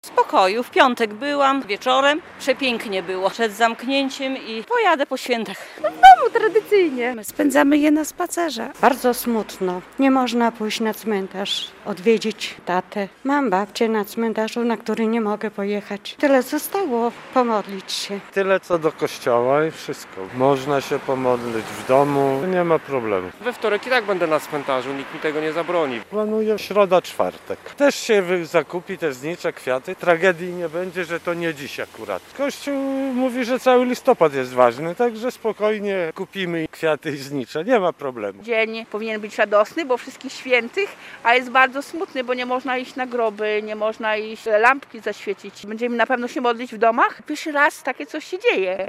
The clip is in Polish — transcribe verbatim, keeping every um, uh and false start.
W spokoju, w piątek byłam wieczorem, przepięknie było przed zamknięciem i pojadę po świętach. W domu tradycyjnie. Spędzamy je na spacerze. Bardzo smutno. Nie można pójść na cmentarz, odwiedzić tatę. Mam babcię na cmentarzu, na który nie mogę pojechać. Tyle zostało, pomodlić się. Tyle co do kościoła i wszystko. Można się pomodlić w domu, nie ma problemu. We wtorek i tak będę na cmentarzu, nikt mi tego nie zabroni. Planuję środa, czwartek. Też się wy- zakupi te znicze, kwiaty. Tragedii nie będzie, że to nie dziś akurat. Kościół mówi, że cały listopad jest ważny, także spokojnie kupimy kwiaty i znicze, nie ma problemu. Dzień powinien być radosny, bo wszystkich świętych, a jest bardzo smutny, bo nie można iść na groby, nie można iść lampki zaświecić. Będziemy na pewno się modlić w domach. Pierwszy raz takie coś się dzieje.